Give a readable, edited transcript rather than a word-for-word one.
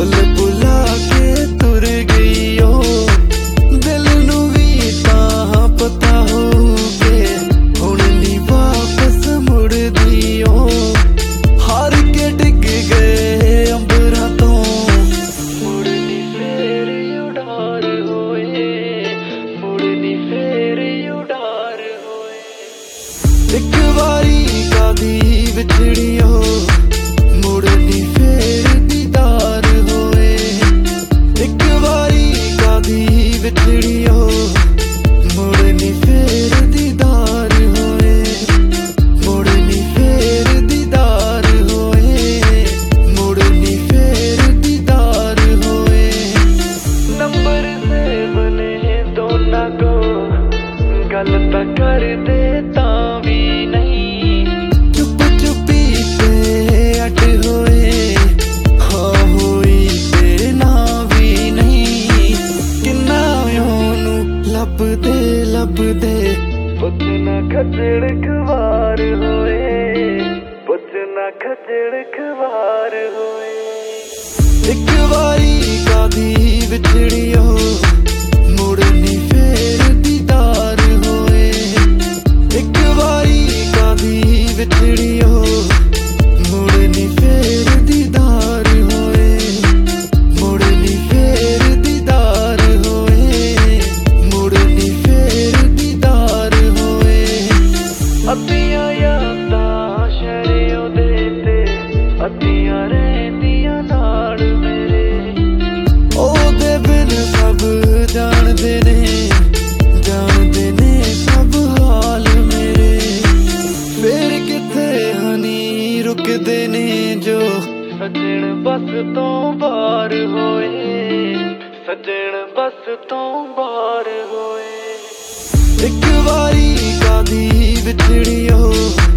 भुल भुला के तुर गई ओ दिल नू भी तां पता हो के हुण नी वापस मुड़दी ओ हार के डिग गए अंबरां तो मुड़नी फेर उडार होए मुड़नी फेर उडार होए एक वारी कादी विछड़ियो मुड़नी फेर दीदार होए एक वारी कादी विछड़ियो मुड़नी फेर दीदार होए मुड़नी फेर दीदार होए मुड़नी फेर दीदार होए नंबर से बने दोनों को गल तां कर दे तां भी नहीं चुप चुपी ते अट होए हाँ होई ते ना भी नहीं किन्ना ओनू लभदे पुछना खजड़ खवार होए पुछना खजड़ खवार होए एक वारी कादी विछड़ियो मुड़नी फेर दीदार होए एक वारी कादी विछड़ियो मुड़नी फेर दीदार होए मुड़नी फेर दीदार होए मुड़नी फेर दीदार होए अद्धियां यादां शरियों दे ते अद्धियां रहिंदियां नाल मेरे ओहदे बिन सब जानदे ने सब हाल मेरे फेर किथे हनी रुकदे ने जो सजण बस तो बाहर होए सजण बस तो बाहर होए एक वारी कादी विछड़ियो